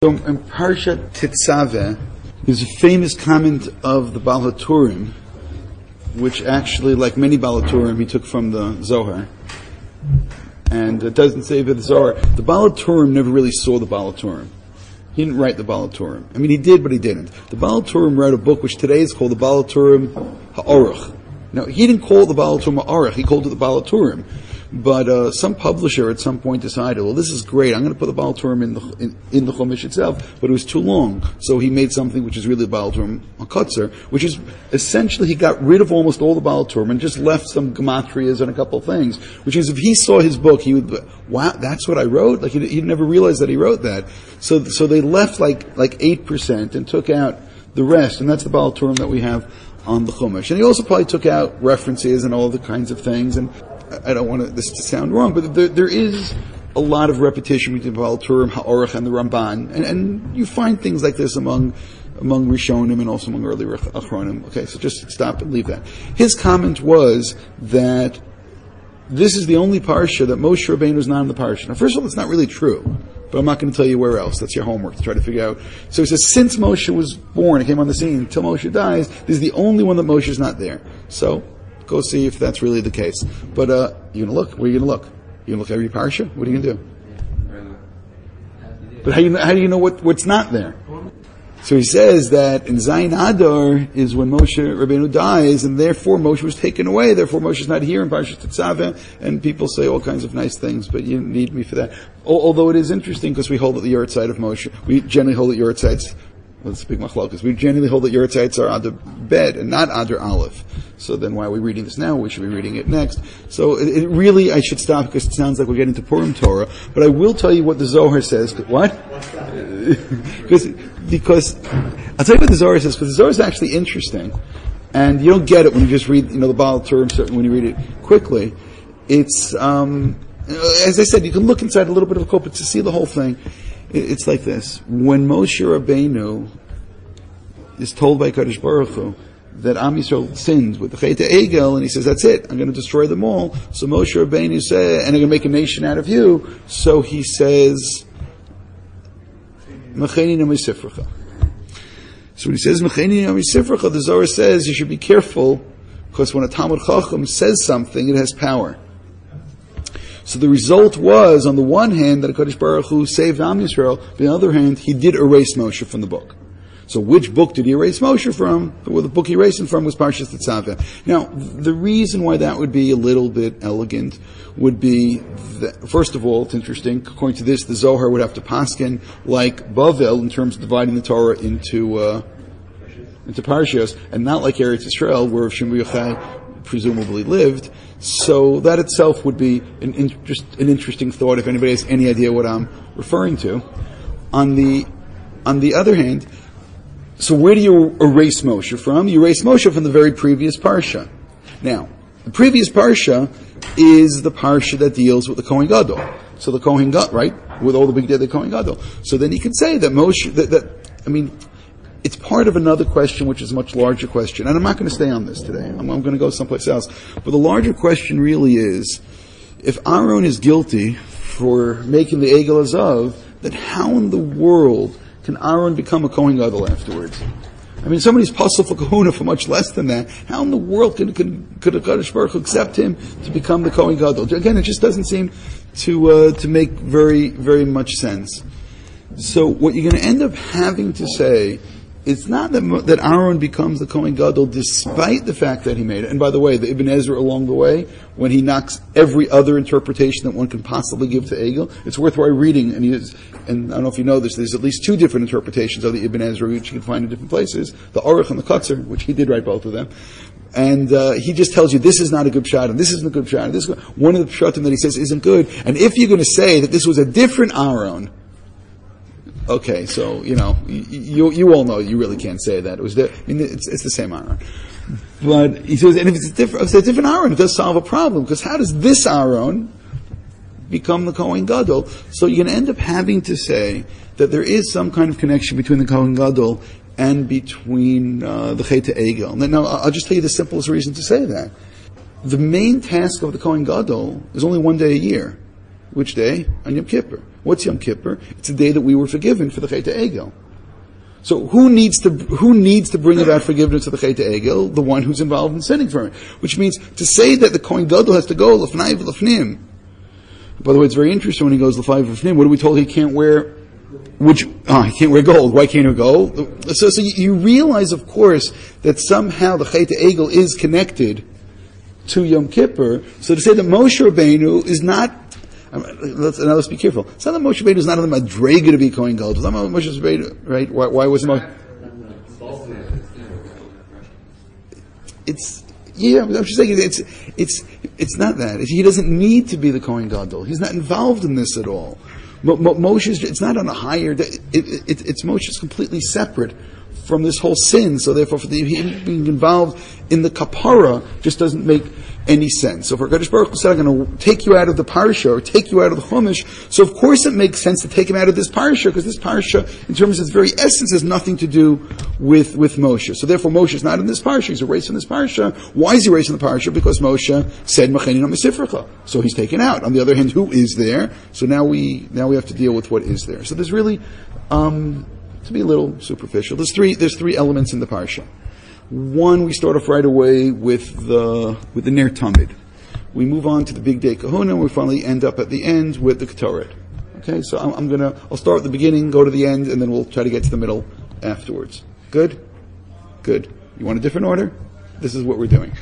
So in Parsha Tetzaveh, there's a famous comment of the Baal HaTurim, which actually, like many Baal HaTurim, he took from the Zohar. And it doesn't say that the Zohar. The Baal HaTurim never really saw the Baal HaTurim. He didn't write the Baal HaTurim. I mean, he did, but he didn't. The Baal HaTurim wrote a book which today is called the Baal HaTurim HaOruch. Now, he didn't call it the Baal HaTurim HaOruch, he called it the Baal HaTurim. But some publisher at some point decided, well, this is great, I'm going to put the Baal HaTurim in the Chumash itself, but it was too long. So he made something which is really the Baal HaTurim HaKotzer, which is essentially he got rid of almost all the Baal HaTurim and just left some gematrias and a couple of things, which is if he saw his book, he would, wow, that's what I wrote? Like he'd never realized that he wrote that. So they left like 8% and took out the rest, and that's the Baal HaTurim that we have on the Chumash. And he also probably took out references and all the kinds of things, and I don't want this to sound wrong, but there is a lot of repetition between Baal HaTurim, HaOruch, and the Ramban, and you find things like this among Rishonim and also among early Achronim. Okay, so just stop and leave that. His comment was that this is the only parsha that Moshe Rabbeinu is not in the parsha. Now, first of all, it's not really true, but I'm not going to tell you where else. That's your homework to try to figure out. So he says, since Moshe was born and came on the scene until Moshe dies, this is the only one that Moshe is not there. So go see if that's really the case. But you're going to look. Where are you going to look? You're going to look at every parsha? What are you going to do? But how do you know what's not there? So he says that in Zayin Adar is when Moshe Rabbeinu dies, and therefore Moshe was taken away. Therefore Moshe is not here in Parshat Tetzaveh, and people say all kinds of nice things, but you need me for that. Although it is interesting because we hold that the Yortzeit of Moshe, we generally hold that Yortzeits. Let's speak machlokas. We generally hold that Yortzeits are Adar Bet and not Adar Aleph. So then why are we reading this now? We should be reading it next. So it really, I should stop because it sounds like we're getting to Purim Torah. But I will tell you what the Zohar says. What? Because I'll tell you what the Zohar says, because the Zohar is actually interesting. And you don't get it when you just read, the Baal HaTurim, when you read it quickly. It's, as I said, you can look inside a little bit of a koppel to see the whole thing. It's like this. When Moshe Rabbeinu is told by Kadosh Baruch Hu that Am Yisrael sinned with the Chet Egel, and he says, that's it, I'm going to destroy them all. So Moshe Rabbeinu says, and I'm going to make a nation out of you. So he says, Mecheni na misifracha. So when he says, Mecheni na misifracha, the Zohar says you should be careful, because when a Talmud Chacham says something, it has power. So the result was, on the one hand, that HaKadosh Baruch Hu saved Am Yisrael. On the other hand, he did erase Moshe from the book. So which book did he erase Moshe from? Well, the book he erased him from was Parshas Tetzaveh. Now, the reason why that would be a little bit elegant would be that, first of all, it's interesting, according to this, the Zohar would have to paskin like Bavel in terms of dividing the Torah into Parshas, and not like Eretz Yisrael, where Shimon Yochai presumably lived. So that itself would be an interesting thought if anybody has any idea what I'm referring to. On the other hand, so where do you erase Moshe from? You erase Moshe from the very previous parsha. Now, the previous parsha is the parsha that deals with the Kohen Gadol. So the Kohen Gadol, right? With all the big day of the Kohen Gadol. So then you can say that Moshe, it's part of another question, which is a much larger question. And I'm not going to stay on this today. I'm going to go someplace else. But the larger question really is, if Aaron is guilty for making the Egel Azav, then how in the world can Aaron become a Kohen Gadol afterwards? I mean, somebody's puzzle for kahuna for much less than that. How in the world could HaKadosh Baruch Hu accept him to become the Kohen Gadol? Again, it just doesn't seem to make very, very much sense. So what you're going to end up having to say, it's not that Aaron becomes the Kohen Gadol despite the fact that he made it. And by the way, the Ibn Ezra along the way, when he knocks every other interpretation that one can possibly give to Egel, it's worthwhile reading. And I don't know if you know this, there's at least two different interpretations of the Ibn Ezra, which you can find in different places. The Aruch and the Kotzer, which he did write both of them. And he just tells you, this is not a good pshat, and this isn't a good pshat, and this one of the pshatim that he says isn't good. And if you're going to say that this was a different Aaron, okay, so, you all know you really can't say that. It's the same Aaron. But he says, and if it's a different Aaron, it does solve a problem, because how does this Aaron become the Kohen Gadol? So you're going to end up having to say that there is some kind of connection between the Kohen Gadol and between the Chet Egel. Now, I'll just tell you the simplest reason to say that. The main task of the Kohen Gadol is only one day a year. Which day? On Yom Kippur. What's Yom Kippur? It's the day that we were forgiven for the Chet HaEgel. So who needs to bring about forgiveness of the Chet HaEgel? The one who's involved in sinning from it. Which means to say that the Kohen Gadol has to go l'fnai v'l'fnim. By the way, it's very interesting when he goes l'fnai v'l'fnim. What are we told he can't wear? He can't wear gold. Why can't he wear gold? So you realize, of course, that somehow the Chet HaEgel is connected to Yom Kippur. So to say that Moshe Rabbeinu is not, let's be careful. It's not that Moshe Rabbeinu is not on the Madrega to be Kohen Gadol. It's not Moshe Rabbeinu, right? Why wasn't Moshe? I'm just saying it's not that. He doesn't need to be the Kohen Gadol. He's not involved in this at all. Moshe's, it's not on a higher, it's Moshe's completely separate from this whole sin, so therefore for him being involved in the kapara just doesn't make any sense. So if HaKadosh Baruch Hu said, I'm going to take you out of the parsha, or take you out of the Chumash, so of course it makes sense to take him out of this parsha, because this parsha, in terms of its very essence, has nothing to do with Moshe. So therefore Moshe is not in this parsha, he's erased in this parsha. Why is he erased in the parsha? Because Moshe said, Macheni no misifrecha. So he's taken out. On the other hand, who is there? So now we have to deal with what is there. So there's really, to be a little superficial, there's three elements in the parsha. One, we start off right away with the Ner Tamid. We move on to the Big Day Kahuna, and we finally end up at the end with the Ketoret. Okay, so I'll start at the beginning, go to the end, and then we'll try to get to the middle afterwards. Good? Good. You want a different order? This is what we're doing.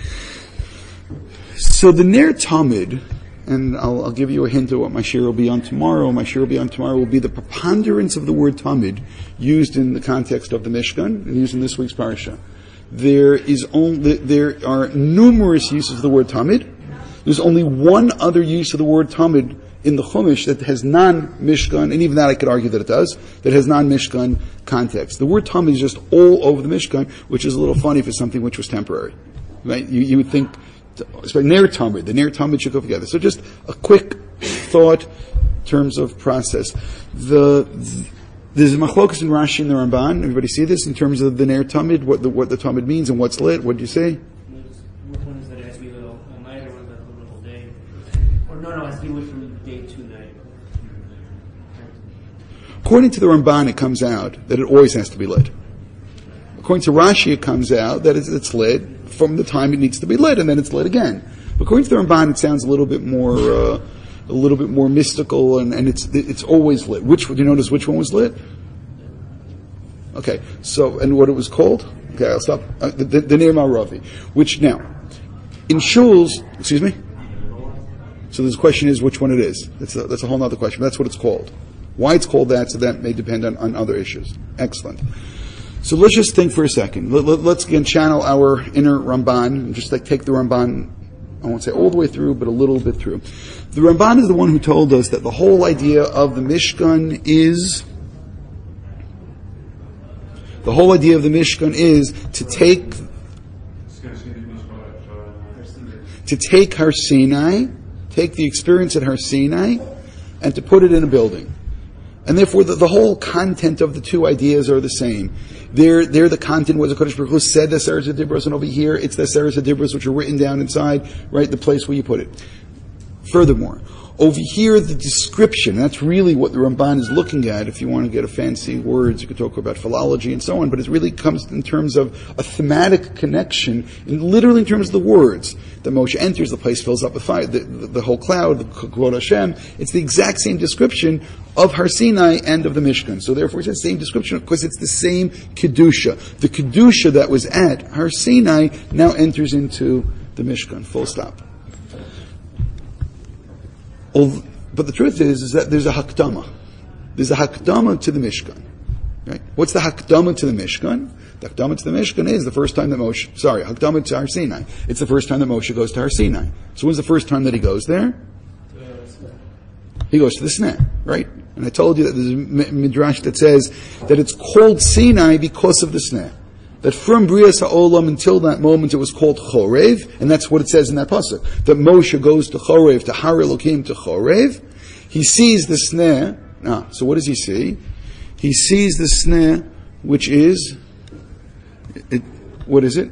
So the Ner Tamid, and I'll give you a hint of what my shir will be on tomorrow. My shir will be the preponderance of the word Tamid used in the context of the Mishkan and used in this week's parasha. There are numerous uses of the word Tamid. There's only one other use of the word Tamid in the Chumash that has non-Mishkan, and even that I could argue that it does, that has non-Mishkan context. The word Tamid is just all over the Mishkan, which is a little funny for something which was temporary. Right? You would think, it's like Ner Tamid. The Ner Tamid should go together. So just a quick thought in terms of process. There's a machlokas in Rashi and the Ramban. Everybody see this in terms of the Ner Tamid, what the Tamid means and what's lit. What do you say? Which one is that it has to be a little night or a little day? Or no, it has to be lit from day to night. According to the Ramban, it comes out that it always has to be lit. According to Rashi, it comes out that it's lit from the time it needs to be lit, and then it's lit again. But according to the Ramban, it sounds a little bit more mystical, and it's always lit. Do you notice which one was lit? Okay, so, and what it was called? Okay, I'll stop. The Ner Ma'aravi. Which now, in shuls, excuse me? So the question is which one it is. That's a whole other question, but that's what it's called. Why it's called that, so that may depend on other issues. Excellent. So let's just think for a second. Let's again channel our inner Ramban, and just take the Ramban, I won't say all the way through, but a little bit through. The Ramban is the one who told us that the whole idea of the Mishkan is to take Har Sinai, take the experience at Har Sinai, and to put it in a building. And therefore, the whole content of the two ideas are the same. There, the content was the Kodesh Baruch Hu said the Seres HaDibros, and over here, it's the Seres HaDibros which are written down inside, right, the place where you put it. Furthermore, over here, the description, that's really what the Ramban is looking at. If you want to get a fancy words, you could talk about philology and so on, but it really comes in terms of a thematic connection, literally in terms of the words. The Moshe enters, the place fills up with fire, the whole cloud, the Kvod Hashem. It's the exact same description of Har Sinai and of the Mishkan. So therefore, it's the same description because it's the same Kedusha. The Kedusha that was at Har Sinai now enters into the Mishkan. Full stop. But the truth is that there's a hakdama. There's a hakdama to the Mishkan. Right? What's the hakdama to the Mishkan? The hakdama to the Mishkan is the first time that hakdama to Har Sinai. It's the first time that Moshe goes to Har Sinai. So when's the first time that he goes there? He goes to the Sneh, right? And I told you that there's a midrash that says that it's called Sinai because of the Sneh. That from Brias HaOlam until that moment it was called Chorev, and that's what it says in that pasuk. That Moshe goes to Chorev, to Har Elokim, to Chorev. He sees the Sneh. So what does he see? He sees the Sneh, which is, what is it?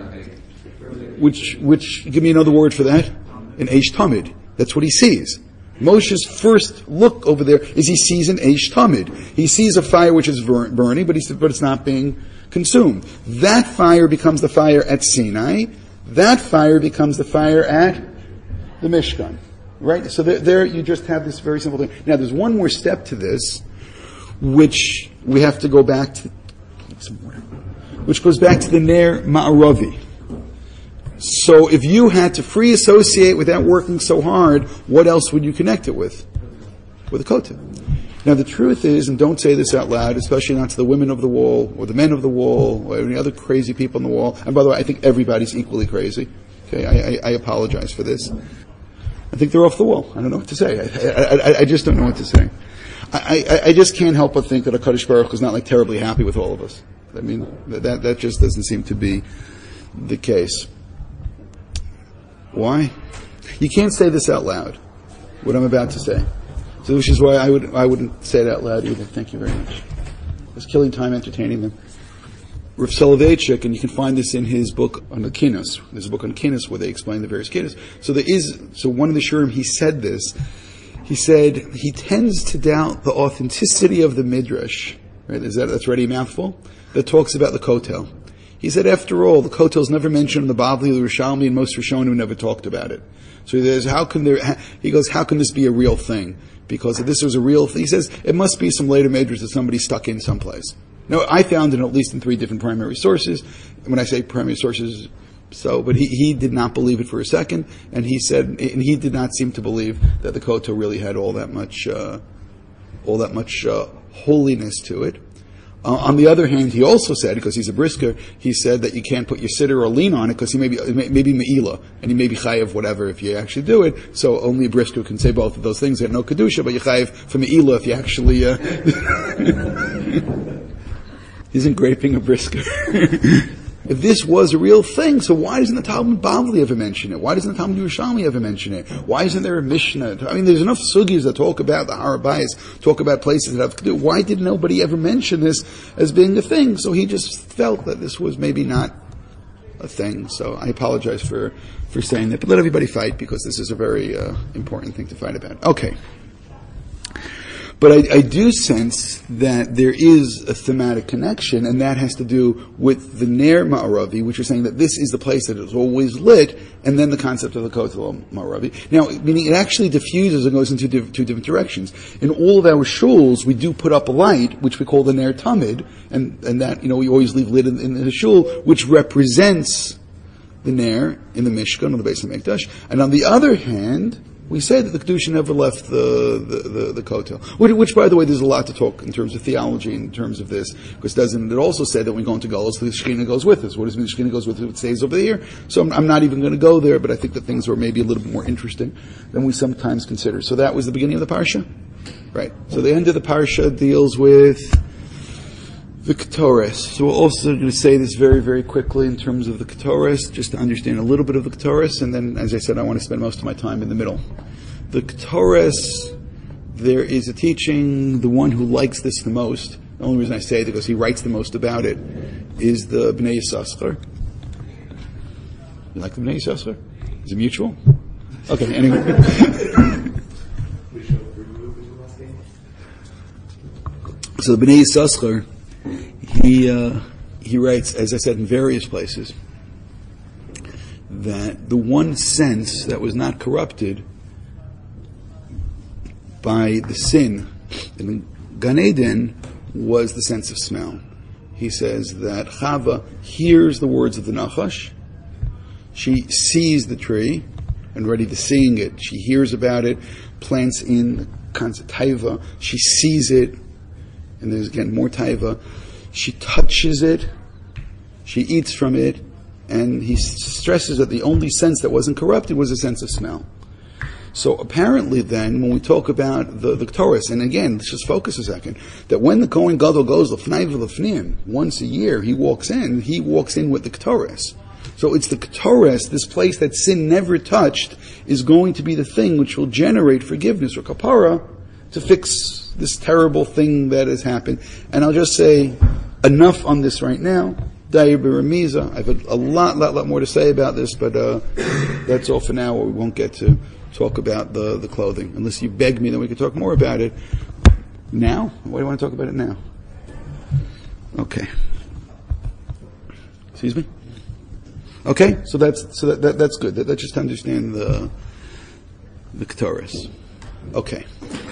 Which, give me another word for that. An Eish Tamid. That's what he sees. Moshe's first look over there is he sees an Eish Tamid. He sees a fire which is burning, but it's not being consumed. That fire becomes the fire at Sinai. That fire becomes the fire at the Mishkan. Right? So there you just have this very simple thing. Now there's one more step to this, which we have to go back to, which goes back to the Ner Ma'aravi. So if you had to free associate without working so hard, what else would you connect it with? With a kotel. Now the truth is, and don't say this out loud, especially not to the women of the wall, or the men of the wall, or any other crazy people on the wall, and by the way, I think everybody's equally crazy. Okay, I apologize for this. I think they're off the wall. I don't know what to say. I just don't know what to say. I just can't help but think that HaKadosh Baruch Hu is not like terribly happy with all of us. I mean, that just doesn't seem to be the case. Why? You can't say this out loud, what I'm about to say. So which is why I wouldn't say it out loud either. Thank you very much. I was killing time entertaining them. Rav Soloveitchik, and you can find this in his book on the Kinnos. There's a book on Kinnos where they explain the various Kinnos. So one of the Shurim, he said this. He said he tends to doubt the authenticity of the Midrash. Right? That's already a mouthful. That talks about the Kotel. He said, after all, the Kotel is never mentioned in the Bavli, the Rishalmi, and most Rishonim never talked about it. So how can this be a real thing? Because if this was a real thing, he says, it must be some later Midrash that somebody stuck in someplace. Now, I found it at least in 3 different primary sources. When I say primary sources, but he did not believe it for a second, and he said, and he did not seem to believe that the Kotel really had all that much holiness to it. On the other hand, he also said, because he's a brisker, he said that you can't put your sitter or lean on it because he may be me'ila, and he may be chayiv whatever if you actually do it. So only a brisker can say both of those things. They have no kedusha, but you're chayiv for me'ila if you actually he's engraping a brisker. If this was a real thing, so why doesn't the Talmud Bavli ever mention it? Why doesn't the Talmud Yerushalmi ever mention it? Why isn't there a Mishnah? I mean, there's enough sugis that talk about the Har Bayis, talk about places that have to do. Why did nobody ever mention this as being a thing? So he just felt that this was maybe not a thing. So I apologize for saying that. But let everybody fight, because this is a very important thing to fight about. Okay. But I do sense that there is a thematic connection, and that has to do with the Ner Ma'aravi, which is saying that this is the place that is always lit, and then the concept of the Kotel Ma'aravi. Now, meaning it actually diffuses and goes into 2 different directions. In all of our shuls, we do put up a light, which we call the Ner Tamid, and that, we always leave lit in the shul, which represents the Ner in the Mishkan, or the Beis HaMikdash. And on the other hand, we say that the Kedusha never left the Kotel. Which, by the way, there's a lot to talk in terms of theology, in terms of this, because doesn't it also say that when we go into Golos, the Shekhinah goes with us? What does mean the Shekhinah goes with us? It stays over here. So I'm not even going to go there, but I think that things were maybe a little bit more interesting than we sometimes consider. So that was the beginning of the Parsha? Right. So the end of the Parsha deals with the Ketores. So we're also going to say this very, very quickly in terms of the Ketores, just to understand a little bit of the Ketores, and then, as I said, I want to spend most of my time in the middle. The Ketores, there is a teaching, the one who likes this the most, the only reason I say it because he writes the most about it, is the Bnei Yissaschar. You like the Bnei Yissaschar? Is it mutual? Okay, anyway. So the Bnei Yissaschar, he writes, as I said in various places, that the one sense that was not corrupted by the sin in Gan Eden was the sense of smell. He says that Chava hears the words of the Nachash, she sees the tree, and ready to seeing it, she hears about it, plants in the concept taiva, she sees it, and there's again more taiva, she touches it, she eats from it, and he stresses that the only sense that wasn't corrupted was a sense of smell. So apparently then, when we talk about the Ketores, and again, let's just focus a second, that when the Kohen Gadol goes l'fnai v'l'fnim, once a year, he walks in with the Ketores. So it's the Ketores, this place that sin never touched, is going to be the thing which will generate forgiveness or kapara to fix this terrible thing that has happened. And I'll just say enough on this right now. Dair b'remiza. I've a lot more to say about this, but that's all for now. We won't get to talk about the clothing. Unless you beg me, then we can talk more about it. Now? Why do you want to talk about it now? Okay. Excuse me? Okay, so that's good. That's just to understand the Ketores. Okay.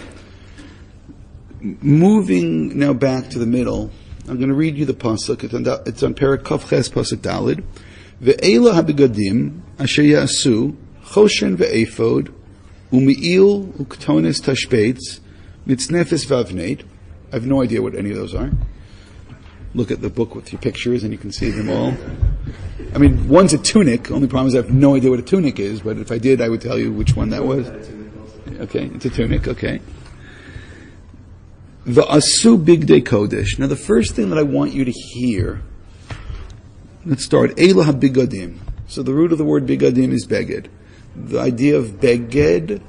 Moving now back to the middle, I'm going to read you the pasuk. It's on Perek Kaf Ches pasuk Dalid. Ve'ela habegadim asher yasu choshen ve'efod u'me'il u'ktones tashpeitz mitznefes vavneit. I have no idea what any of those are. Look at the book with your pictures and you can see them all. I mean, one's a tunic. Only problem is I have no idea what a tunic is, but if I did, I would tell you which one that was. Okay, it's a tunic, okay. The Asu Bigdei Kodesh. Now the first thing that I want you to hear, let's start, Eila HaBigadim. So the root of the word Bigadim is Beged. The idea of Beged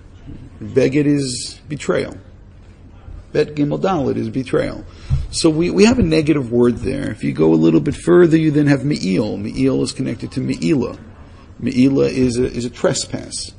is betrayal. Bet Gimel Dalet is betrayal. So we have a negative word there. If you go a little bit further, you then have Me'il. Me'il is connected to Me'ila. Me'ila is a trespass.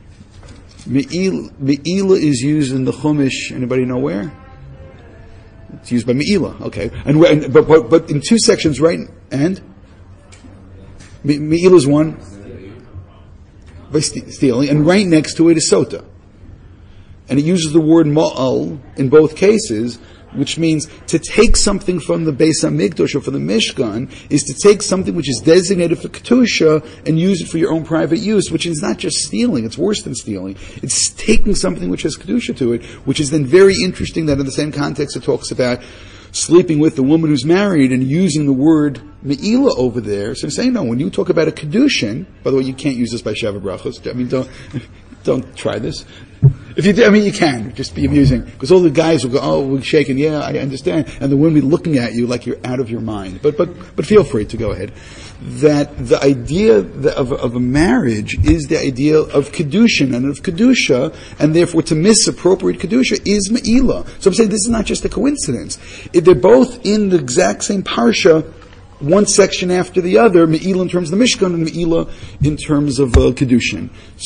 Me'ila is used in the Chumash. Anybody know where? It's used by Me'ila. Okay, but in two sections, right? And Me'ila is one by stealing, and right next to it is Sota. And it uses the word ma'al in both cases, which means to take something from the Beis HaMikdash or from the Mishkan is to take something which is designated for Kedusha and use it for your own private use, which is not just stealing, it's worse than stealing. It's taking something which has Kedusha to it, which is then very interesting that in the same context it talks about sleeping with the woman who's married and using the word Me'ila over there. So I'm saying, no, when you talk about a Kedushin, by the way, you can't use this by Sheva Brachos. I mean, don't try this. If you do, I mean, you can. Just be amusing. Because all the guys will go, oh, we're shaking. Yeah, I understand. And the women will be looking at you like you're out of your mind. But feel free to go ahead. That the idea of a marriage is the idea of Kedushin and of Kedusha, and therefore to misappropriate Kedusha is Me'ila. So I'm saying this is not just a coincidence. They're both in the exact same parsha, one section after the other, Me'ila in terms of the Mishkan and Me'ila in terms of Kedushin.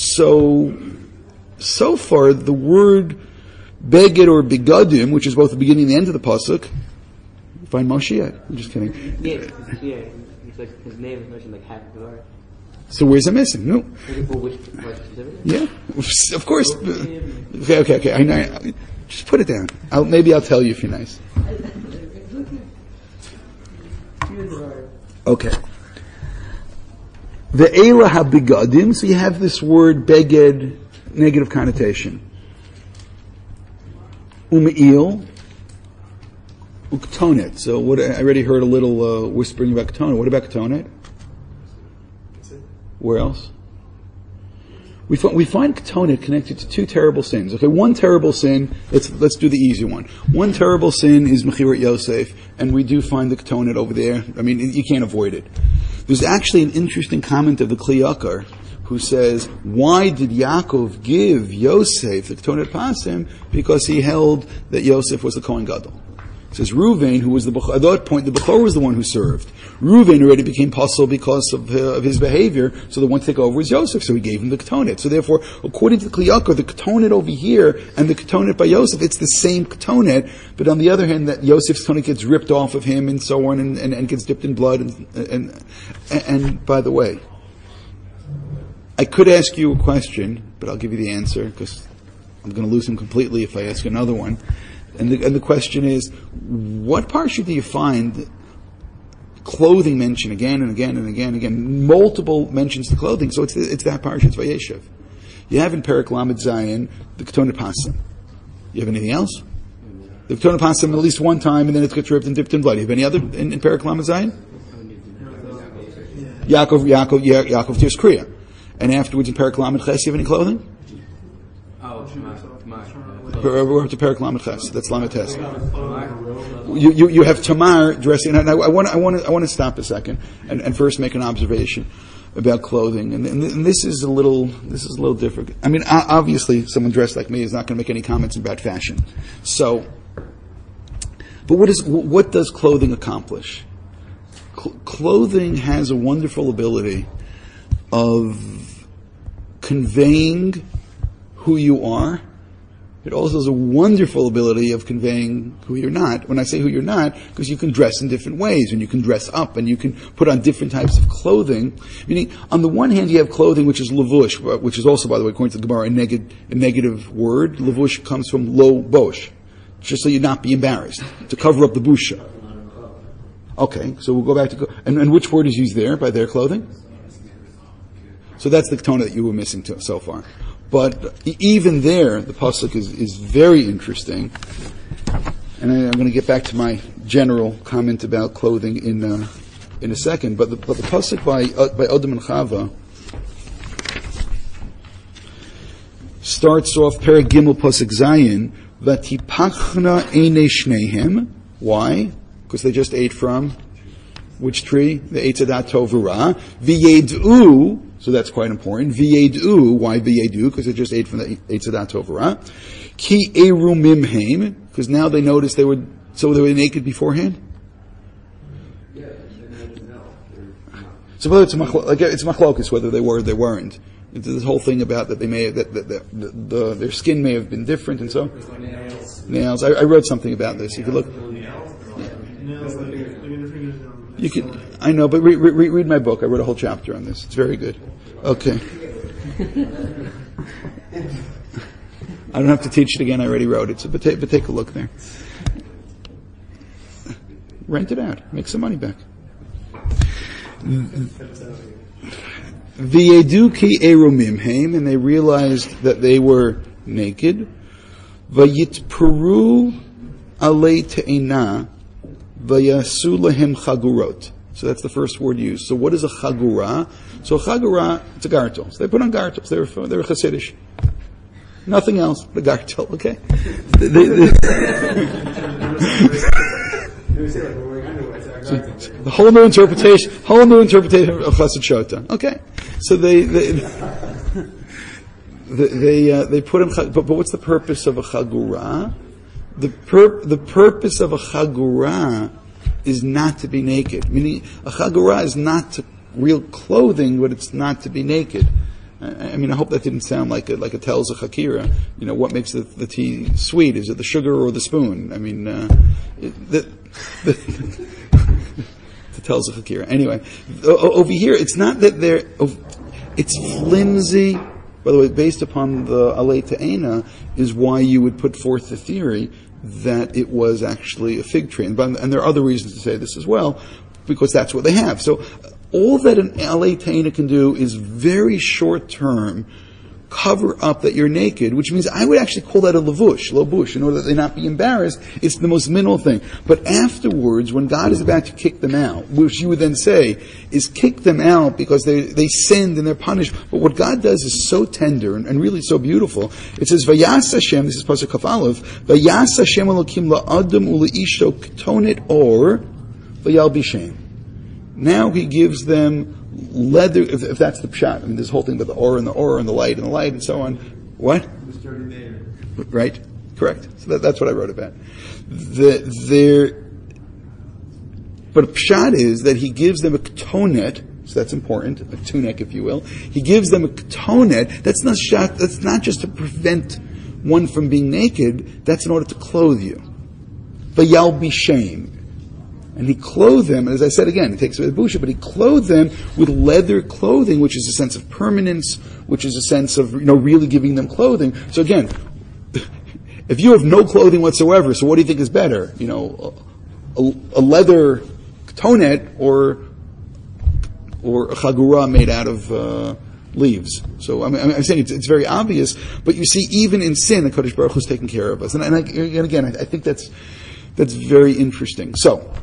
So far, the word Beged or Begadim, which is both the beginning and the end of the pasuk, find Moshe yet? I'm just kidding. Yeah, it's like his name is mentioned like half the Gemara. So where's it missing? No. Yeah, of course. Okay. I know. Just put it down. Maybe I'll tell you if you're nice. Okay. The Eila HaBegadim, so you have this word Beged, negative connotation. Ume'il, uktonet. So I already heard a little whispering about ketonet. What about ketonet? Where else? We find ketonet connected to two terrible sins. Okay, one terrible sin, let's do the easy one. One terrible sin is Mechirat Yosef, and we do find the ketonet over there. I mean, you can't avoid it. There's actually an interesting comment of the Kli Yakar, who says, why did Yaakov give Yosef the Ketonet Pasim? Because he held that Yosef was the Kohen Gadol. It says Reuven, who was at that point, the Bechor was the one who served. Reuven already became Pasul because of his behavior, so the one to take over was Yosef, so he gave him the Ketonet. So therefore, according to the Kli Yakar, the Ketonet over here and the Ketonet by Yosef, it's the same Ketonet, but on the other hand, that Yosef's Ketonet gets ripped off of him and so on, and gets dipped in blood, and by the way, I could ask you a question, but I'll give you the answer because I'm going to lose him completely if I ask another one. And the question is, what parsha do you find clothing mentioned again and again and again and again? Multiple mentions to clothing, so it's that parsha, it's Vayeshev. You have in Perek Lamed Zayin the Ketonet Pasim. You have anything else? The Ketonet Pasim at least one time, and then it gets ripped and dipped in blood. You have any other in Perek Lamed Zayin? Yaakov tears Kriya. And afterwards in Perek Lamed Ches, you have any clothing? We're up to Perek Lamed Ches. That's Lamed Ches. You have Tamar dressing. And I want to stop a second and first make an observation about clothing. And this is a little different. I mean, obviously, someone dressed like me is not going to make any comments about fashion. So, but what does clothing accomplish? Clothing has a wonderful ability of conveying who you are. It also has a wonderful ability of conveying who you're not. When I say who you're not, because you can dress in different ways, and you can dress up, and you can put on different types of clothing. Meaning, on the one hand, you have clothing which is levush, which is also, by the way, according to the Gemara, a negative word. Levush comes from lo bosh, just so you not be embarrassed, to cover up the busha. Okay, so we'll go back to, and which word is used there by their clothing? So that's the tone that you were missing so far. But even there, the pasuk is very interesting, and I'm going to get back to my general comment about clothing in a second. But the pasuk by Adam and Chava starts off Perek Gimel pasuk Zayin, Vatipachna einei shnehem. Why? Because they just ate from which tree? The Eitz Hadat Tov Ura. V'yedu. So that's quite important. V'yedu. Why v'yedu? Because they just ate from the Eitz Hadat Tov Ura. Ki eru mimheim. Because now they noticed they were naked beforehand. So whether it's machlokus, whether they were or they weren't. It's this whole thing about that they may their skin may have been different and so. Nails. I wrote something about this. You could look. You can. I know, but read my book. I wrote a whole chapter on this. It's very good. Okay. I don't have to teach it again. I already wrote it. So, but take a look there. Rent it out. Make some money back. V'yedu ki eru mimheim, and they realized that they were naked. V'yitperu alei te'ena. Vayasu lahem chagurot. So that's the first word used. So what is a chagura? So a chagura, it's a gartel. So they put on gartels. They were Hasidish. Nothing else but gartel. Okay. The whole new interpretation of Chassid Shota. Okay. So they put in. But what's the purpose of a chagura? The purpose of a chagura is not to be naked. Meaning, a chagura is not real clothing, but it's not to be naked. I mean, I hope that didn't sound like a tells a chakira. You know, what makes the tea sweet? Is it the sugar or the spoon? I mean, the tells a chakira. Anyway, over here, it's not that it's flimsy. By the way, based upon the alei te'ena, is why you would put forth the theory that it was actually a fig tree. And there are other reasons to say this as well, because that's what they have. So all that an alei te'ena can do is very short term cover up that you're naked, which means I would actually call that a lavush, lobush, in order that they not be embarrassed. It's the most minimal thing. But afterwards, when God is about to kick them out, which you would then say is kick them out because they sinned and they're punished. But what God does is so tender and really so beautiful. It says, Vayas Hashem, this is Pasuk Kaf Aleph, Vayas Hashem Elokim la'adam u'le'isho ketonet or v'yal b'shem. Now He gives them leather, if that's the pshat. I mean, this whole thing about the aura and the light and so on. What? Right? Correct. So that's what I wrote about. But pshat is that He gives them a ketonet, so that's important, a tunic, if you will. He gives them a ketonet. That's not just to prevent one from being naked. That's in order to clothe you. V'yal b'shem. And He clothed them, and as I said again, it takes away the busha, but He clothed them with leather clothing, which is a sense of permanence, which is a sense of, really giving them clothing. So again, if you have no clothing whatsoever, so what do you think is better? A leather tonet or a chagura made out of leaves. So I'm saying it's very obvious, but you see, even in sin, the Kadosh Baruch Hu is taking care of us. And again, I think that's very interesting.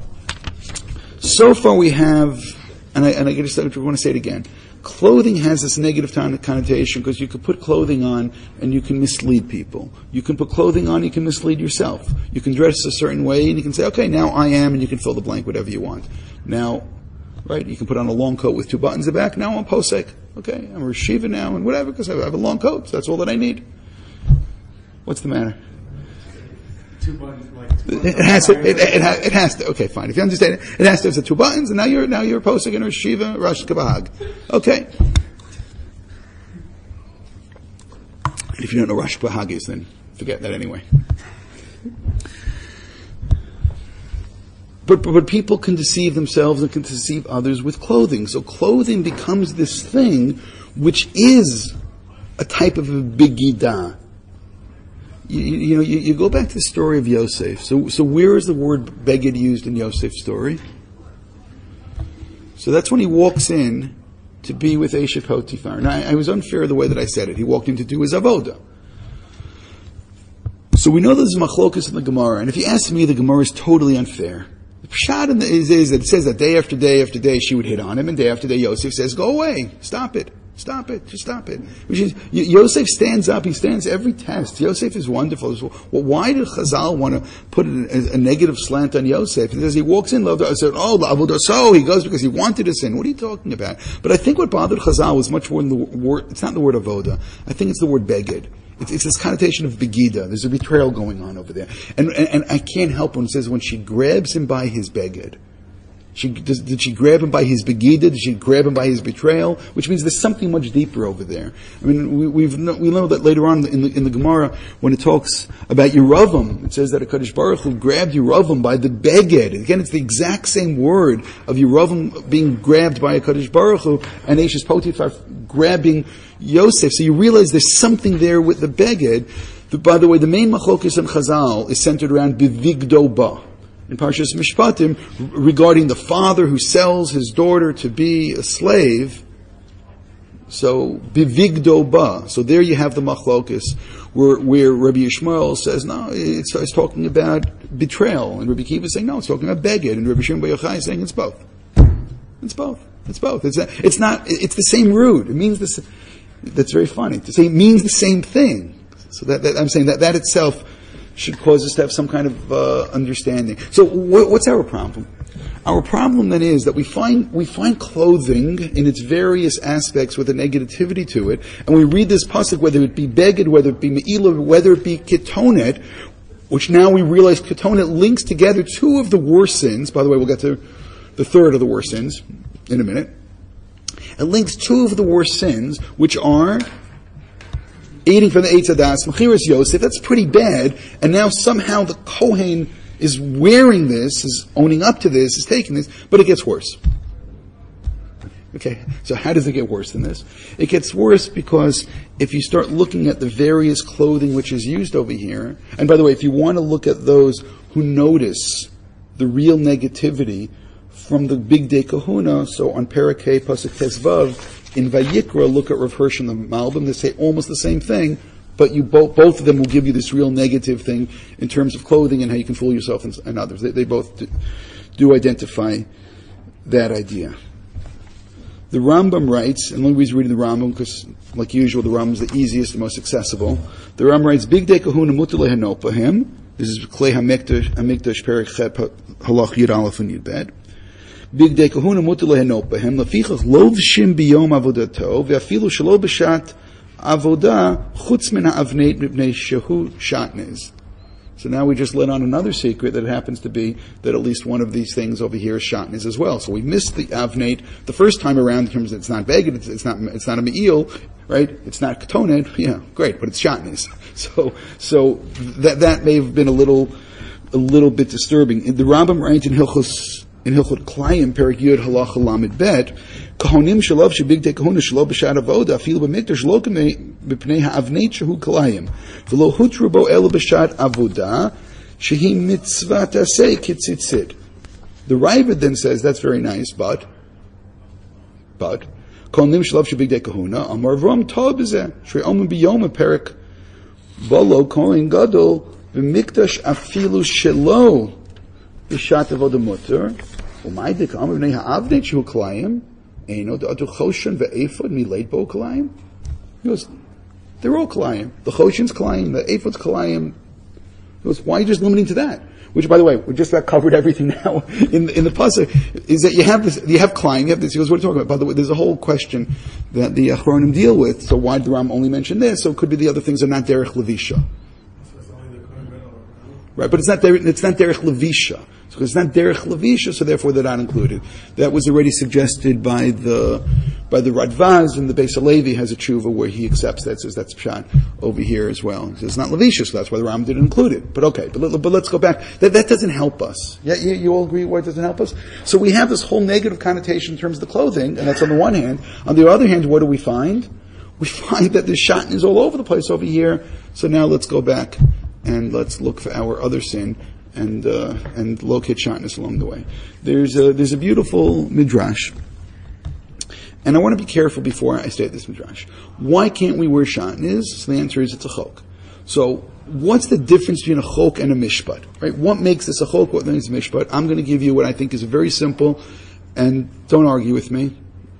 So far we have, and I want to say it again, clothing has this negative connotation because you could put clothing on and you can mislead people. You can put clothing on, you can mislead yourself. You can dress a certain way and you can say, okay, now I am, and you can fill the blank whatever you want. Now, right, you can put on a long coat with 2 buttons at the back, now I'm posek. Okay, I'm a Rishiva now and whatever because I have a long coat, so that's all that I need. What's the matter? 2 buttons. It has to. Okay, fine. If you understand it has to have the 2 buttons, and now you're posting in Rosh Shiva, Rosh Kabahag. Okay. If you don't know Rosh Bahagis, then forget that anyway. But people can deceive themselves and can deceive others with clothing. So clothing becomes this thing which is a type of a begida. You go back to the story of Yosef. So where is the word beged used in Yosef's story? So that's when he walks in to be with Eshet Potiphar. Now, I was unfair the way that I said it. He walked in to do his avoda. So we know there's machlokas in the Gemara, and if you ask me, the Gemara is totally unfair. The pshat is that it says that day after day after day she would hit on him, and day after day Yosef says, go away, stop it, just stop it. Which is, Yosef stands up, he stands every test. Yosef is wonderful. Well, why did Chazal want to put a negative slant on Yosef? Because he walks in, I said, so he goes because he wanted to sin. What are you talking about? But I think what bothered Chazal was much more than the word, it's not the word avoda, I think it's the word beged. It's this connotation of begida. There's a betrayal going on over there. And I can't help when it says when she grabs him by his beged. Did she grab him by his begida? Did she grab him by his betrayal? Which means there's something much deeper over there. I mean, we know that later on in the Gemara, when it talks about Yeravam, it says that HaKadosh Baruch Hu grabbed Yeravam by the beged. Again, it's the exact same word of Yeravam being grabbed by HaKadosh Baruch Hu and Eshet Potiphar grabbing Yosef. So you realize there's something there with the beged. By the way, the main machlokas in Chazal is centered around bivigdo ba. In Parshas Mishpatim, regarding the father who sells his daughter to be a slave. So, bivigdo ba. So there you have the machlokus, where Rabbi Yishmael says, no, it's talking about betrayal. And Rabbi Kiva is saying, no, it's talking about beged. And Rabbi Shimon Bar Yochai is saying, it's both. It's both. It's the same root. It means this. That's very funny. To say it means the same thing. So that I'm saying that itself should cause us to have some kind of understanding. So what's our problem? Our problem then is that we find clothing in its various aspects with a negativity to it, and we read this pasuk, whether it be beged, whether it be me'ilah, whether it be ketonet, which now we realize ketonet links together two of the worst sins. By the way, we'll get to the third of the worst sins in a minute. It links two of the worst sins, which are eating from the Eitz Hadas, Mechiras Yosef. That's pretty bad. And now somehow the Kohen is wearing this, is owning up to this, is taking this, but it gets worse. Okay, so how does it get worse than this? It gets worse because if you start looking at the various clothing which is used over here, and by the way, if you want to look at those who notice the real negativity from the Big Day Kahuna, so on Parakeh Pasuk Tezvav, in Vayikra, look at Rav Hirsch and the Malbim. They say almost the same thing, but both of them will give you this real negative thing in terms of clothing and how you can fool yourself and others. They both do identify that idea. The Rambam writes, and let me read reading the Rambam because, like usual, the Rambam is the easiest, the most accessible. The Rambam writes, "Big Day Kahuna Mutalei Hanopahim." This is Klei Hamikdash Perek Chet Halach Yud Aleph and Yud Bet. Big Day Kahuna Mutalei Hanopahim Lefichach Lovshim Biyom Avodato Ve'afilu Shelo B'Shat Avoda Chutz Min Ha'avneit Mipnei Shehu Shatnez. So now we just let on another secret that it happens to be that at least one of these things over here is shatnez as well. So we missed the avnate the first time around in terms of it's not beged, it's not a me'il, right? It's not ketonet. Yeah, great, but it's shatnez. So that may have been a little bit disturbing. The Rambam writes in Hilchot Klayim, Perek Yud Halacha Lamed Bet, Kahonim Shalov Shebig Day Kahuna Shelo B'Shat Avoda Afilu B'Mikdash Lo B'Pnei Ha'avneit Shehu Klayim V'Lo Hutru Bo Elo B'Shat Avoda Shehi Mitzvah Tasei Kitzitzit. The Ravid then says that's very nice, but Kahonim Shalov Shebig Day Kahuna Amar Avram Tov B'Zeh Shrei Omen B'Yom Perek Bolo Kohen Gadol B'Mikdash Afilu Shelo B'Shat Avoda Mutter Umay Dekam B'Nei Ha'avneit Shehu Klayim. He goes, they're all Kalayim. The Choshen's Kalayim, the Ephod's Kalayim. He goes, why are you just limiting to that? Which, by the way, we just about covered everything now in the pasuk. Is that you have Kalayim, you have this. He goes, what are you talking about? By the way, there's a whole question that the Achronim deal with. So why did the Ram only mention this? So it could be the other things are not Derech Levisha. Right, but it's not Derech Levisha. Because it's not Derech Levisha, so therefore they're not included. That was already suggested by the by the Radvaz, and the Beis Halevi has a tshuva where he accepts that, says that's pshat over here as well. He says it's not Levitius, so that's why the Ram didn't include it. But okay, but let's go back. That doesn't help us. Yeah, you all agree why it doesn't help us? So we have this whole negative connotation in terms of the clothing, and that's on the one hand. On the other hand, what do we find? We find that the shatn is all over the place over here. So now let's go back and let's look for our other sin and locate shatnez along the way. There's a beautiful midrash. And I want to be careful before I state this midrash. Why can't we wear shatnez? So the answer is it's a chok. So what's the difference between a chok and a mishpat? Right? What makes this a chok? What makes a mishpat? I'm going to give you what I think is very simple, and don't argue with me.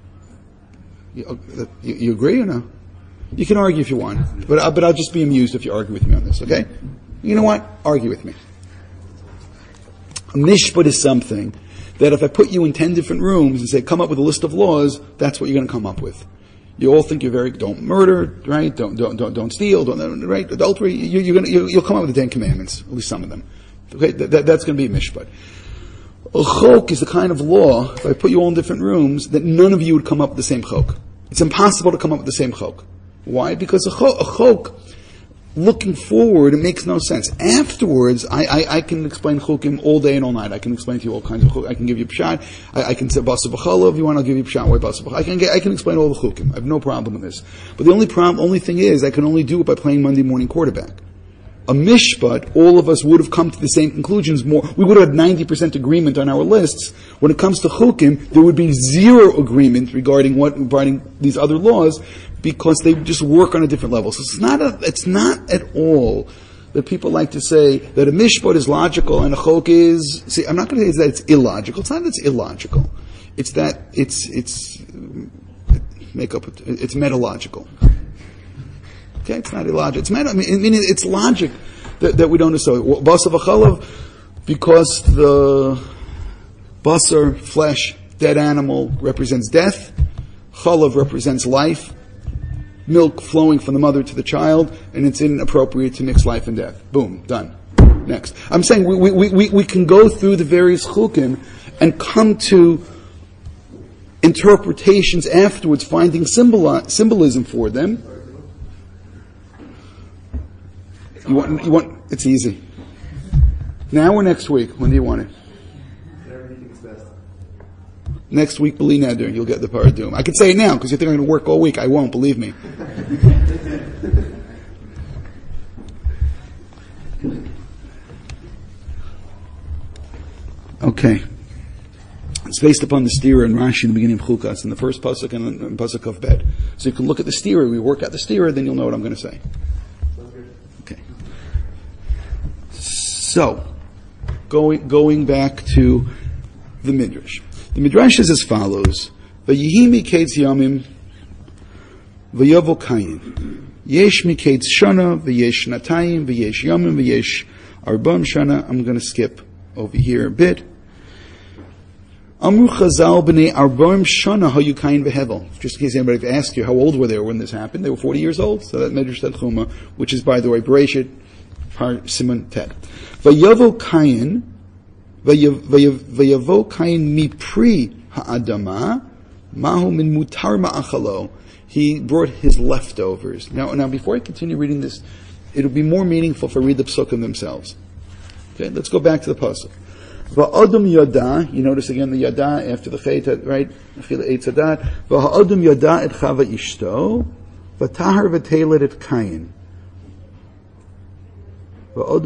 You agree or no? You can argue if you want, but I'll just be amused if you argue with me on this. Okay? You know what? Argue with me. A mishpat is something that if I put you in 10 different rooms and say, come up with a list of laws, that's what you're going to come up with. You all think don't murder, right? Don't steal, right? Adultery. You'll come up with the 10 commandments, at least some of them. Okay? That's going to be a mishpat. A chok is the kind of law, if I put you all in different rooms, that none of you would come up with the same chok. It's impossible to come up with the same chok. Why? Because a chok, looking forward, it makes no sense. Afterwards, I can explain chukim all day and all night. I can explain to you all kinds of chukim. I can give you pshat. I can say basa b'chala if you want. I'll give you pshat. Why basa b'chala? I can explain all the chukim. I have no problem with this. But the only thing is, I can only do it by playing Monday morning quarterback. A mishpat, all of us would have come to the same conclusions more. We would have had 90% agreement on our lists. When it comes to chukim, there would be zero agreement regarding these other laws, because they just work on a different level. So it's not at all that people like to say that a mishpat is logical and a chok is, see, I'm not going to say that it's illogical. It's not that it's illogical. It's that it's metalogical. Okay, it's not illogical. It's it's logic that we don't associate. Basa v'chalav, because the basar, flesh, dead animal represents death. Chalav represents life. Milk flowing from the mother to the child, and it's inappropriate to mix life and death. Boom, done. Next. I'm saying we can go through the various chukim and come to interpretations afterwards, finding symbolism for them. You want, it's easy. Now or next week? When do you want it? Whatever you think is best. Next week, B'li Neder, you'll get the Paradum. I can say it now, because you think I'm going to work all week. I won't, believe me. Okay. It's based upon the stira and Rashi in the beginning of Chukas, in the first pasuk and pasuk of Bed. So you can look at the stira, we work out the stira, then you'll know what I'm going to say. Okay. So, going back to the Midrash. The Midrash is as follows: V'yihi miketz yamim, v'yavo kayin. Yesh miketz shana, v'yesh natayim, v'yesh yamim, v'yesh arbam shana. I'm going to skip over here a bit. Amru Chazal b'nei arbam shana hayu kayin v'hevel. Just in case anybody asks you how old were they when this happened, they were 40 years old. So that Midrash Tanchuma, which is, by the way, Bereshit, Simon Ted. V'yavo kayin. V'yavo kain mipri ha'adama mahu min mutar ma'achalo. He brought his leftovers. Now, before I continue reading this, it'll be more meaningful if I read the psukim themselves. Okay, let's go back to the pasuk. Va'adam yada. You notice again the yada after the chayt, right? Achila eitz hadat. Va'adam yada et chava ishto. V'tahar v'teilet et kain. If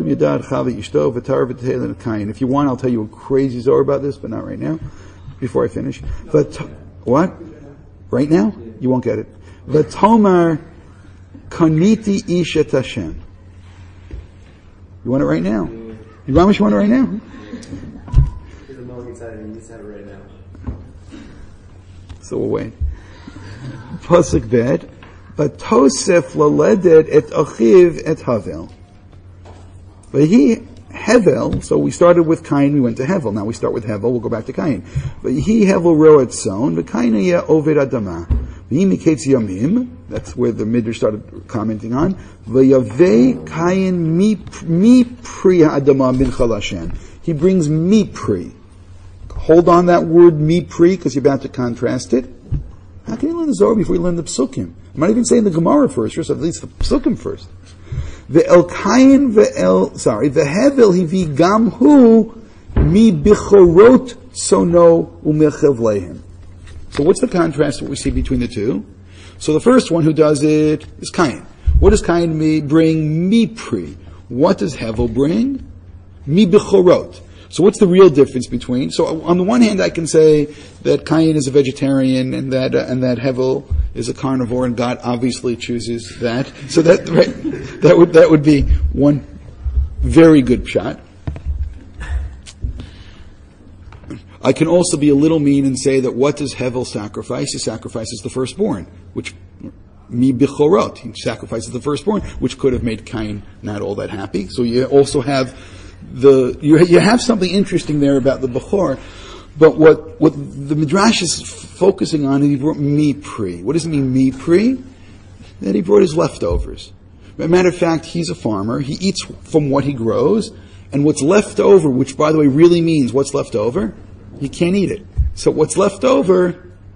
you want, I'll tell you a crazy story about this, but not right now. Before I finish, what? Right now? You won't get it. V'tomar kaniti ishet Hashem. You want it right now? You promise you want it right now? There's a moment inside of you just have it right now. So we'll wait. Pasuk bed. V'tosef laledet et achiv et havel. But he, Hevel, so we started with Cain, we went to Hevel. Now we start with Hevel, we'll go back to Cain. But he, Hevel, roed son, but Cain, yeah, oved adama. He miketz yamim, that's where the Midrash started commenting on. V'yavei Cain mi pri adama min chalashen. He brings mi pri. Hold on that word mi pri, because you're about to contrast it. How can you learn the Zohar before you learn the Psukim? I'm not even saying the Gemara first, at least the Psukim first. Ve'el Kayin ve'hevel hivi gam hu mi bichorot sono umechevlehem. So what's the contrast that we see between the two? So the first one who does it is Kayin. What does Kayin bring? Mipri. What does Hevel bring? Mi bichorot. So what's the real difference between? So on the one hand, I can say that Kayin is a vegetarian and that Hevel is a carnivore, and God obviously chooses that. So that would be one very good shot. I can also be a little mean and say that what does Hevel sacrifice? He sacrifices the firstborn, which mi bichorot. He sacrifices the firstborn, which could have made Kain not all that happy. So you also have you have something interesting there about the Bechor, but what the Midrash is focusing on is he brought mipri. What does it mean, mipri? That he brought his leftovers. As a matter of fact, he's a farmer. He eats from what he grows, and what's left over, which by the way really means what's left over, he can't eat it. So what's left over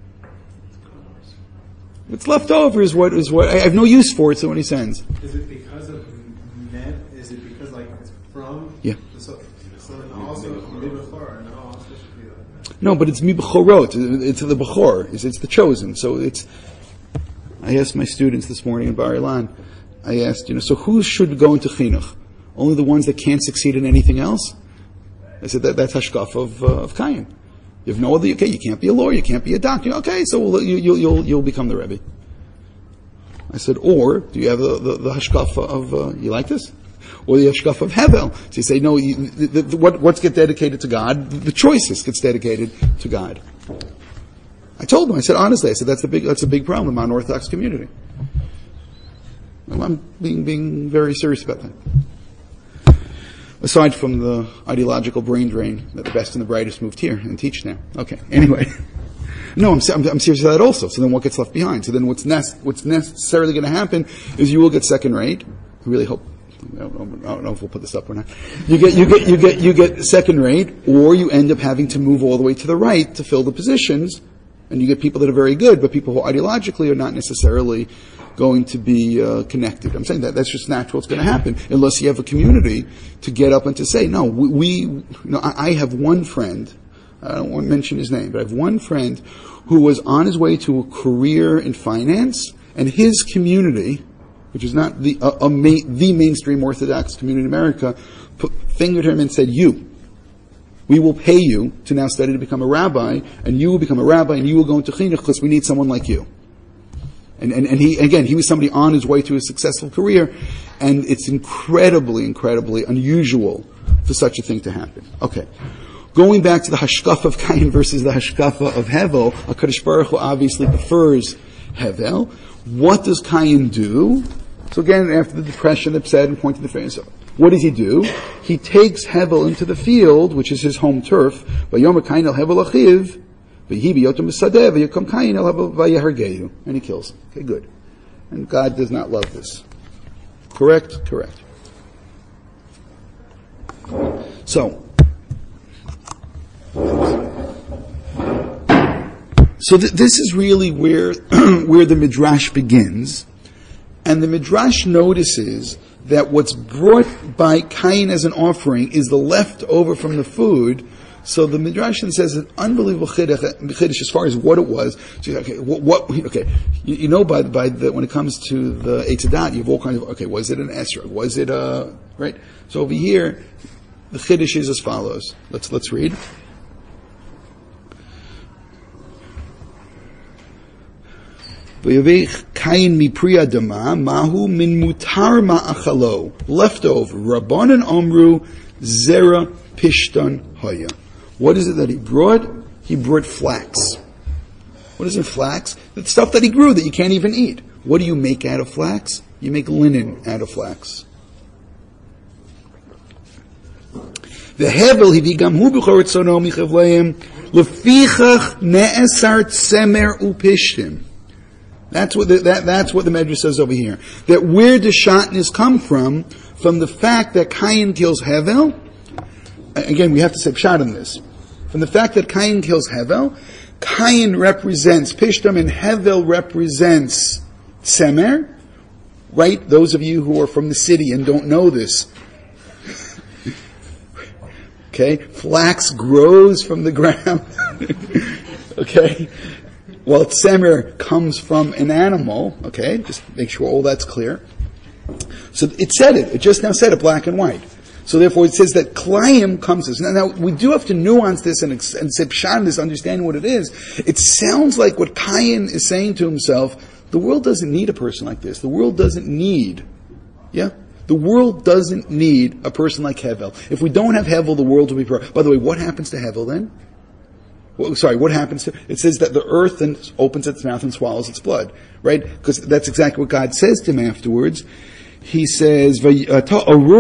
is what I have no use for it. So when he sends, is it because of net? Is it because like it's from? Yeah. So also mibachor, and also should be like that. No, but it's mi bechorot. It's the bechor. It's the chosen. So it's. I asked my students this morning in Bar Ilan. I asked, so who should go into chinuch? Only the ones that can't succeed in anything else? I said that's hashkaf of Kayin. You have no other. Okay, you can't be a lawyer. You can't be a doctor. Okay, so you'll become the Rebbe. I said, or do you have the hashkaf of you like this, or the hashkaf of Hevel? So you say no. What's get dedicated to God? The choices gets dedicated to God. I told them. I said honestly. I said that's a big problem in Orthodox community. I'm being very serious about that. Aside from the ideological brain drain that the best and the brightest moved here and teach now. Okay. Anyway, no, I'm serious about that also. So then, what gets left behind? So then, what's necessarily going to happen is you will get second rate. I really hope. I don't know if we'll put this up or not. You get second rate, or you end up having to move all the way to the right to fill the positions, and you get people that are very good, but people who ideologically are not necessarily going to be connected. I'm saying that's just natural. It's going to happen unless you have a community to get up and to say, no, I have one friend. I don't want to mention his name, but I have one friend who was on his way to a career in finance, and his community, which is not the mainstream Orthodox community in America, fingered him and said, we will pay you to now study to become a rabbi, and you will become a rabbi, and you will go into chinuch because we need someone like you. And he was somebody on his way to a successful career, and it's incredibly, incredibly unusual for such a thing to happen. Okay. Going back to the hashkafa of Kayin versus the hashkafa of Hevel, HaKadosh Baruch Hu obviously prefers Hevel. What does Kayin do? So again, after the depression, upset, and pointing the finger, so what does he do? He takes Hevel into the field, which is his home turf, Vayomer Kayin el Hevel achiv, and he kills him. Okay, good. And God does not love this. Correct? Correct. So this is really where the Midrash begins. And the Midrash notices that what's brought by Kain as an offering is the leftover from the food. So the Midrash says an unbelievable chiddush as far as what it was. So, okay, by the when it comes to the Eitz Hadat, you have all kinds of, okay, was it an esrog? Was it a, right? So over here, the chiddush is as follows. Let's read. Kain mipri adama mahu min mutar ma'achalo, leftover. Rabbanan omru zera pishtan haya. What is it that he brought? He brought flax. What is it, flax? The stuff that he grew that you can't even eat. What do you make out of flax? You make linen out of flax. The hevel he gam hu b'chor tzono michavleim lefichach ne'esar tzemer upishtim. That's what the Medrash says over here. That where the shatnez come from the fact that Kain kills Hevel. Again, we have to say pshat on this. From the fact that Kain kills Hevel, Cain represents Pishtam and Hevel represents Tzemer. Right? Those of you who are from the city and don't know this. Okay? Flax grows from the ground. Okay? Well, Tzemer comes from an animal. Okay? Just make sure all that's clear. So it said it. It just now said it black and white. So therefore it says that Klayim comes to us. Now we do have to nuance this and say pshat this, understanding what it is. It sounds like what Cain is saying to himself, the world doesn't need a person like this. The world doesn't need, the world doesn't need a person like Hevel. If we don't have Hevel, the world will be By the way, what happens to Hevel then? What happens to, it says that the earth then opens its mouth and swallows its blood, right? Because that's exactly what God says to him afterwards. He says, So where's the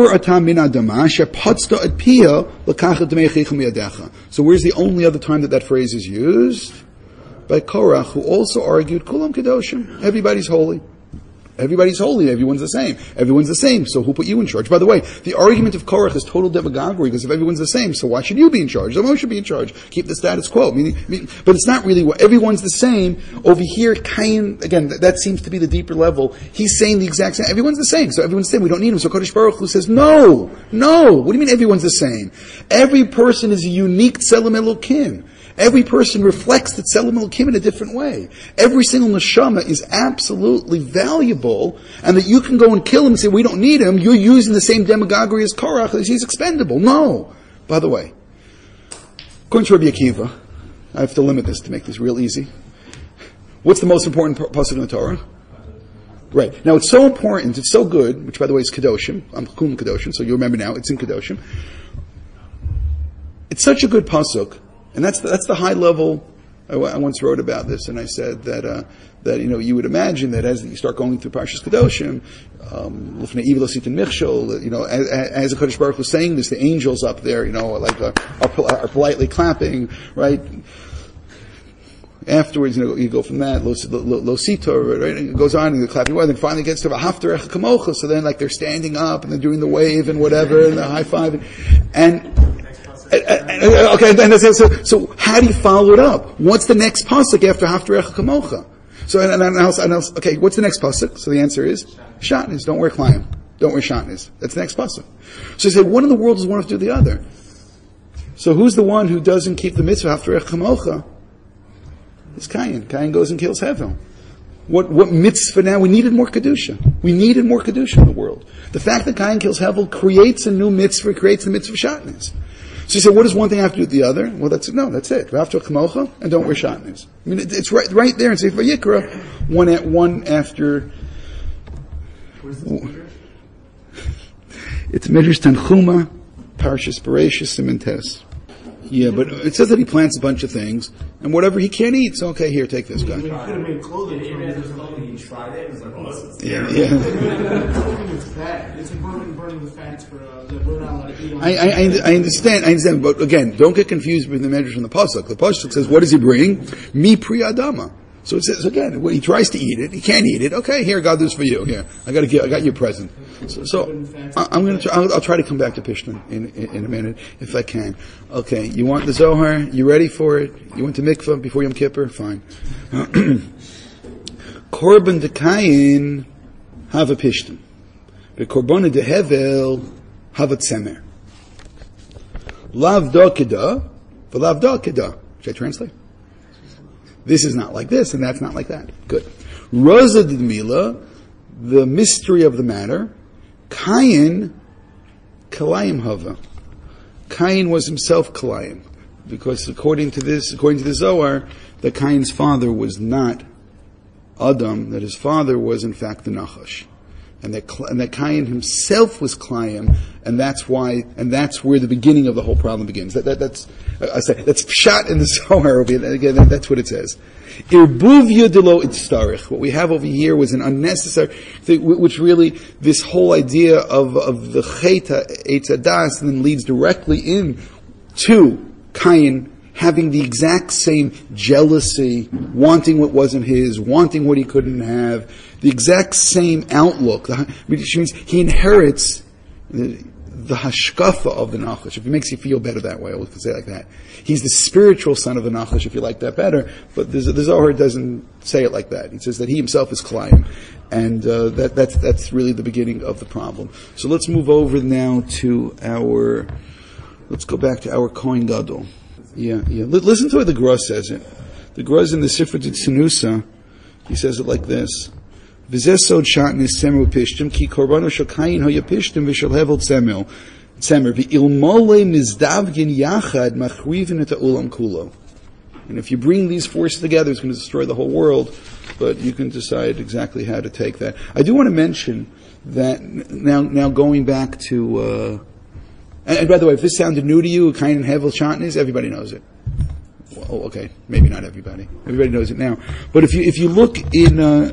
only other time that phrase is used? By Korach, who also argued, Kulam Kedoshim, everybody's holy. Everybody's holy, everyone's the same. Everyone's the same, so who put you in charge? By the way, the argument of Korach is total demagoguery, because if everyone's the same, so why should you be in charge? Someone should be in charge. Keep the status quo. But it's not really what, everyone's the same. Over here, Cain, again, that seems to be the deeper level. He's saying the exact same. Everyone's the same, so everyone's the same. We don't need him. So Kodesh Baruch Hu says, no. What do you mean everyone's the same? Every person is a unique Tselem Elokim. Every person reflects the Tselem Elokim in a different way. Every single neshama is absolutely valuable, and that you can go and kill him and say, we don't need him, you're using the same demagoguery as Korach, as he's expendable. No. By the way, according to Rabbi Akiva, I have to limit this to make this real easy. What's the most important pasuk in the Torah? Right. Now it's so important, it's so good, which by the way is Kedoshim. I'm Kum Kedoshim, so you remember now, it's in Kedoshim. It's such a good pasuk. And that's the high level. I once wrote about this, and I said that you would imagine that as you start going through Parshas Kedoshim, Lifnei Evil Sitin Michshol, as the Kodesh Baruch Hu was saying this, the angels up there, are politely clapping, right? Afterwards, you go from that, Lo Sitor, right? And it goes on, and the clapping, and then finally gets to V'haftarech Kamocha, so then they're standing up, and they're doing the wave and whatever, and the high five, okay, so how do you follow it up? What's the next pasuk after Haftarecha Kamocha? So, okay, what's the next pasuk? So the answer is Shatnez. Don't wear Klayim. Don't wear Shatnez. That's the next pasuk. So you say, one in the world does one have to do the other. So who's the one who doesn't keep the mitzvah Haftarecha Kamocha? It's Cain. Cain goes and kills Hevel. What mitzvah now? We needed more Kedusha. We needed more Kedusha in the world. The fact that Cain kills Hevel creates a new mitzvah, creates the mitzvah Shatnez. So you say, what does one thing have to do with the other? Well, that's it. We have to Kamocha and don't wear Shatnez. It's right there in Sefer Yikra, one after. It's Midrash Tanchuma, Parshas Bereishis, Siman Tes. Yeah, but it says that he plants a bunch of things, and whatever he can't eat, so okay, here, take this guy. He could have made clothing from it. He tried it. It was like, oh, this is Yeah. clothing is fat. It's burning the fats for that we're not allowed to eat. I understand, but again, don't get confused with the medrash from the pasuk. The pasuk says, what does he bring? Mi pri adama. So it says again, when he tries to eat it, he can't eat it. Okay, here, God, this is for you. Here, I got you a present. So I'll try to come back to Pishtan in a minute if I can. Okay, you want the Zohar? You ready for it? You went to mikvah before Yom Kippur? Fine. Korban de Kayin have a Pishtan. The Korban de Hevel have a Tzemer. Lav da keda, v'lav da keda. Should I translate? This is not like this, and that's not like that. Good. Raza d'mila, the mystery of the matter. Cain, kalayim hava. Cain was himself kalayim, because according to the Zohar, that Cain's father was not Adam; that his father was in fact the Nachash, and that Cain himself was kalayim, and that's where the beginning of the whole problem begins. That's pshat in the Zohar. Again, that's what it says. Irbuvya delo itzarich. What we have over here was an unnecessary thing, which really, this whole idea of the cheta eitz hadas, and then leads directly in to Cain having the exact same jealousy, wanting what wasn't his, wanting what he couldn't have, the exact same outlook, which means he inherits the the hashkafa of the Nachash. If it makes you feel better that way, we can say it like that. He's the spiritual son of the Nachash, if you like that better. But the Zohar doesn't say it like that. He says that he himself is Klayim. And that's really the beginning of the problem. So let's move over now to let's go back to our Kohen Gadol. Yeah. Listen to what the Gra says it. The Gra in the Sifra Tznusa, he says it like this. V'zesod shatnis semer pishtim ki korbano shel kayin hoya pishtim v'shel hevel semer v'ilmole mizdavgin yachad machrivin et ha'olam kulo. And if you bring these forces together, it's going to destroy the whole world. But you can decide exactly how to take that. I do want to mention that now going back to and by the way, if this sounded new to you, kayin and hevel shatnis, everybody knows it. Well, okay, maybe not everybody. Everybody knows it now. But if you look in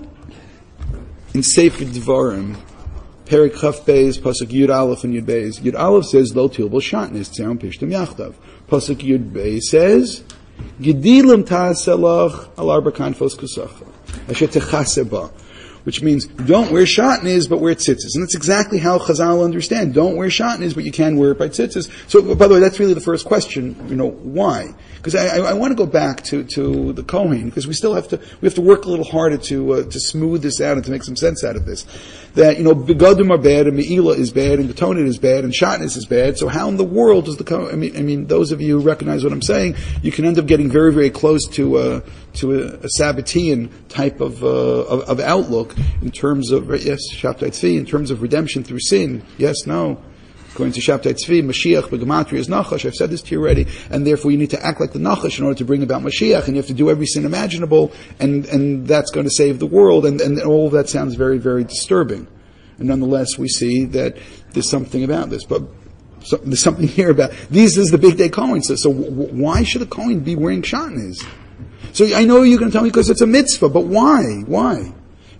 Sefer Devarim, Perek Chaf Beis, Pasuk Yud Aleph and Yud Beis. Yud Aleph says, Lo tilbo shatnis, tzeron pishtim yachdav. Pasuk Yud Beis says, Gedilim ta'aselach al arba kanfos kusacha. Asher techaseba. Which means, don't wear shatnis, but wear tzitzis. And that's exactly how Chazal understand. Don't wear shatnis, but you can wear it by tzitzis. So, by the way, that's really the first question, why? Because I want to go back to the Kohen, because we have to work a little harder to smooth this out and to make some sense out of this. That, begadim are bad, and me'ila is bad, and ketonet is bad, and shatnis is bad. So how in the world does the Kohen, I mean, those of you who recognize what I'm saying, you can end up getting very, very close to a Sabbatean type of outlook in terms of, yes, Shabtai Tzvi, in terms of redemption through sin. Yes, no. According to Shabtai Tzvi, Mashiach begematria is Nachash. I've said this to you already, and therefore you need to act like the Nachash in order to bring about Mashiach, and you have to do every sin imaginable, and that's going to save the world, and all of that sounds very, very disturbing. And nonetheless, we see that there's something about this. But there's something here about, this is the big day Kohen. So why should a Kohen be wearing shatnez? So I know you're going to tell me because it's a mitzvah, but why? Why?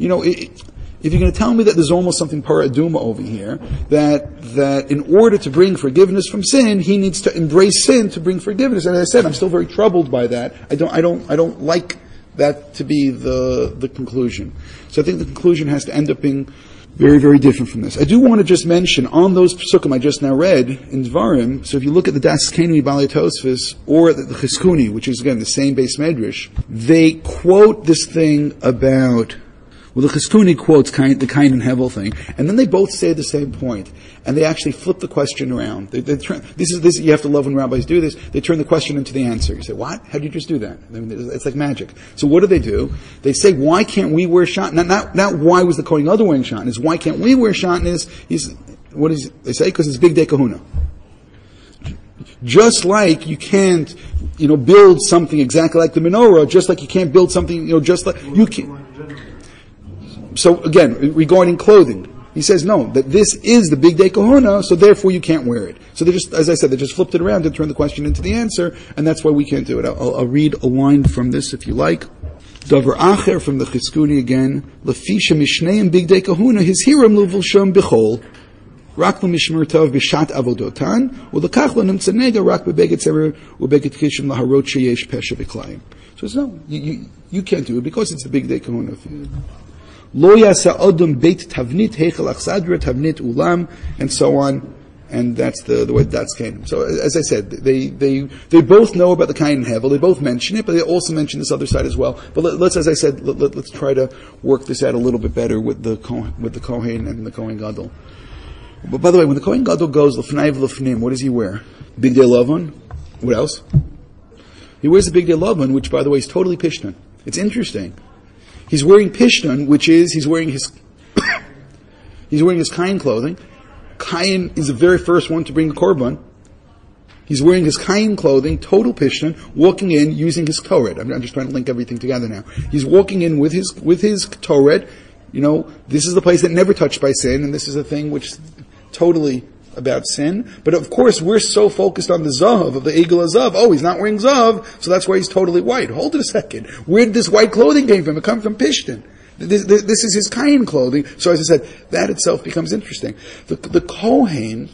If you're going to tell me that there's almost something paraduma over here, that in order to bring forgiveness from sin, he needs to embrace sin to bring forgiveness. And as I said, I'm still very troubled by that. I don't like that to be the conclusion. So I think the conclusion has to end up being very, very different from this. I do want to just mention, on those psukim I just now read in Dvarim, so if you look at the Das Kenui Balei Tosfos, or the Chizkuni, which is again the same base medrash, they quote this thing about, the Chizkuni quotes the Kain and Hevel thing, and then they both say the same point, and they actually flip the question around. They turn, this you have to love when rabbis do this. They turn the question into the answer. You say, what? How did you just do that? I mean, it's like magic. So what do? They say, why can't we wear shatnez? Not why was the Kohen Gadol wearing shatnez? Why can't we wear shatnez? They say? Because it's Big Day Kahuna. Just like you can't, build something exactly like the menorah, just like you can't build something, just like you can. So again, regarding clothing, he says no, that this is the Big Day Kahuna, so therefore you can't wear it. So they just, as I said, they just flipped it around and turned the question into the answer, and that's why we can't do it. I'll read a line from this if you like. Davar Acher from the Chizkuni again. Lefisha Mishneim Big Day Kahuna, his hiram luvulsham bechol. Rak l'mishmertav b'shat avodotan, u'lekach l'nimtzanega rak b'beget sever u'beget kishim laharot sheyesh pesha v'klayim. So it's no, you can't do it because it's the Big Day Kahuna. Lo yasa odom beit tavnit heichel achsadra tavnit ulam, and so on, and that's the way that's came. So as I said, they both know about the Kain and Hevel. They both mention it, but they also mention this other side as well. But let's, as I said, let's try to work this out a little bit better with the Kohen and the Kohen Gadol. But by the way, when the Kohen Gadol goes l'fnai v'l'fnim, what does he wear? Big Day Lavan. What else? He wears the Big Day Lavan, which by the way is totally Pishtan. It's interesting. He's wearing Pishtan, which is, he's wearing his Kain clothing. Kain is the very first one to bring the Korban. He's wearing his Kain clothing, total Pishtan, walking in using his Toret. I'm just trying to link everything together now. He's walking in with his Toret. This is the place that never touched by sin, and this is a thing which is totally about sin. But of course, we're so focused on the Zav, of the Egel Zav. Oh, he's not wearing Zav, so that's why he's totally white. Hold it a second. Where did this white clothing came from? It comes from Pishtan. This is his Kain clothing. So as I said, that itself becomes interesting. The Kohen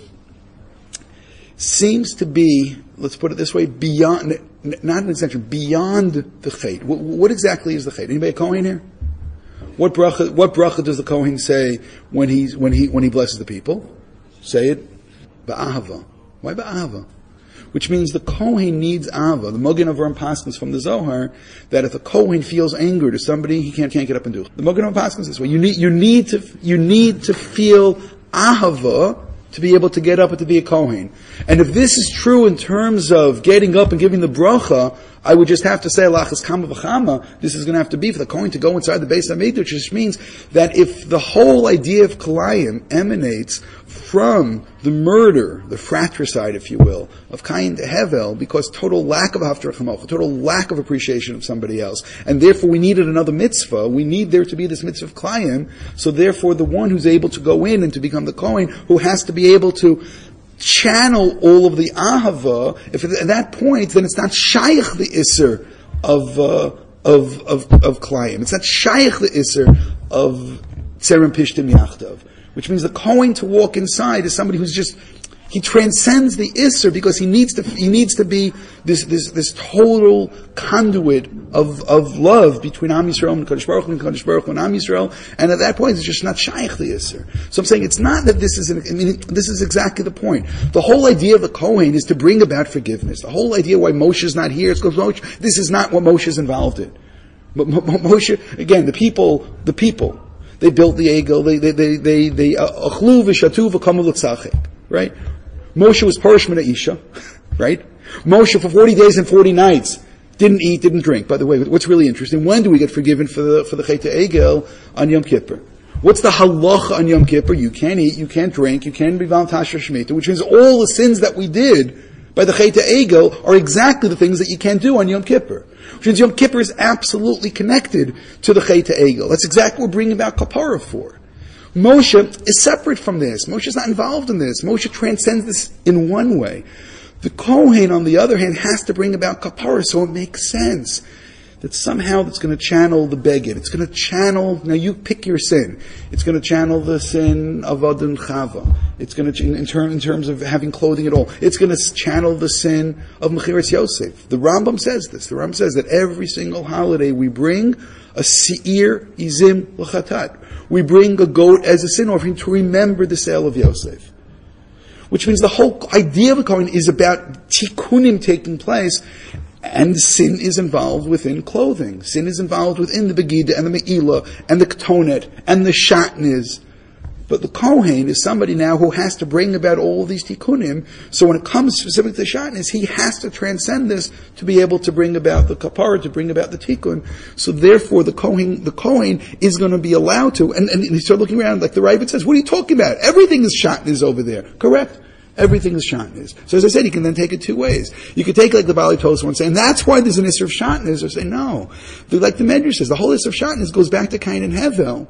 seems to be, let's put it this way, beyond, not an exception, beyond the Chet. What exactly is the Chet? Anybody a Kohen here? What bracha does the Kohen say when he blesses the people? Say it. Ba'ahava. Why ba'ahava? Which means the Kohen needs Ava. The Mogen Avraham Paskins from the Zohar, that if the Kohen feels anger to somebody, he can't get up and do it. The Mogen Avraham Paskins this way. You need to feel Ahava to be able to get up and to be a Kohen. And if this is true in terms of getting up and giving the bracha, I would just have to say, Lachas Kama V'chama, this is going to have to be for the Kohen to go inside the Beis HaMikdash, which means that if the whole idea of Kalayim emanates from the murder, the fratricide, if you will, of Cain to Hevel, because total lack of Haftarah Chamocha, total lack of appreciation of somebody else, and therefore we needed another mitzvah, we need there to be this mitzvah of Kalayim, so therefore the one who's able to go in and to become the Kohen, who has to be able to channel all of the ahava, if at that point, then it's not shaykh the isser of Kalayim. It's not shaykh the isser of Tserem Pishtim Yachtav. Which means the Kohen to walk inside is somebody who's just, he transcends the Isser because he needs to be this total conduit of love between Am Yisrael and Kadosh Baruch Hu and Kadosh Baruch Hu and Am Yisrael, and at that point it's just not shaykh the Isser. So I'm saying it's not that this is exactly the point. The whole idea of the Kohen is to bring about forgiveness. The whole idea why Moshe is not here is because Moshe, this is not what Moshe is involved in. But Moshe, again, the people, they built the Egel, they achlu v'shatu v'kamu l'tzachek, right? Moshe was Parish Mina Isha, right? Moshe for 40 days and 40 nights didn't eat, didn't drink. By the way, what's really interesting, when do we get forgiven for the Chet Egel on Yom Kippur? What's the halacha on Yom Kippur? You can't eat, you can't drink, you can't be Val Tashra Shemitah, which means all the sins that we did by the Chet Egel are exactly the things that you can't do on Yom Kippur. Which means Yom Kippur is absolutely connected to the Chet Egel. That's exactly what we're bringing about Kapara for. Moshe is separate from this. Moshe is not involved in this. Moshe transcends this in one way. The Kohen, on the other hand, has to bring about Kapara, so it makes sense that somehow that's going to channel the Beged. It's going to channel, now you pick your sin. It's going to channel the sin of Adam Chava. It's going to, in terms of having clothing at all, it's going to channel the sin of Mechiras Yosef. The Rambam says this. The Rambam says that every single holiday we bring a Seir Izim L'chatat. We bring a goat as a sin offering to remember the sale of Yosef. Which means the whole idea of a Kohen is about tikkunim taking place, and sin is involved within clothing. Sin is involved within the Begida and the Me'ilah and the Ketonet and the Shatnez. But the Kohen is somebody now who has to bring about all these tikkunim. So when it comes specifically to the Shatnez, he has to transcend this to be able to bring about the kapara, to bring about the tikkun. So therefore the Kohen is going to be allowed to, and you start looking around like the Ravid says, what are you talking about? Everything is Shatnez over there. Correct? Everything is Shatnez. So as I said, you can then take it two ways. You could take like the Bali Tosfos and say, and that's why there's an Isser of Shatnez, or say, no. Like the Medrash says, the whole Isser of Shatnez goes back to Cain and Hevel.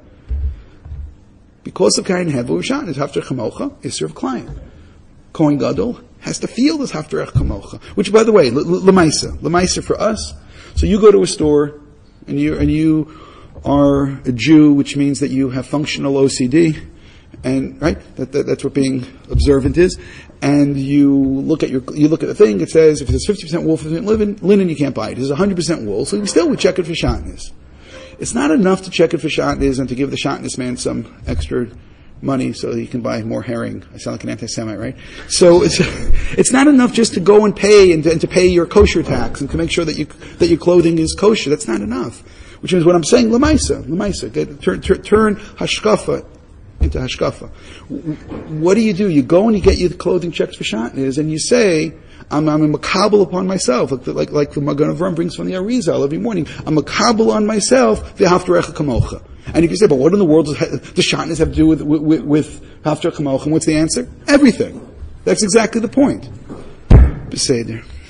Because of Cain and Hevel, Shatnez, Haftarah Chamocha, Isser of Kalayim. Kohen Gadol has to feel this Haftarah Chamocha. Which, by the way, L'maisa for us. So you go to a store, and you are a Jew, which means that you have functional OCD, and right, that's what being observant is. And you look at the thing. It says if it's 50% wool, 50% linen, you can't buy it. It's 100% wool, so we still would check it for Shatnez. It's not enough to check it for Shatnez and to give the Shatnez man some extra money so he can buy more herring. I sound like an anti-Semite, right? So it's not enough just to go and pay and to pay your kosher tax and to make sure that your clothing is kosher. That's not enough. Which means what I'm saying, L'maisa. Turn hashkafa into hashkafa. What do? You go and you get your clothing checked for Shatnez, and you say, I'm a makabel upon myself, like the Magen Avraham brings from the Arizal every morning. I'm a makabel on myself, the Haftarah Kamocha. And if you say, but what in the world does the Shatnez have to do with Haftarah Kamocha? And what's the answer? Everything. That's exactly the point. Beseder.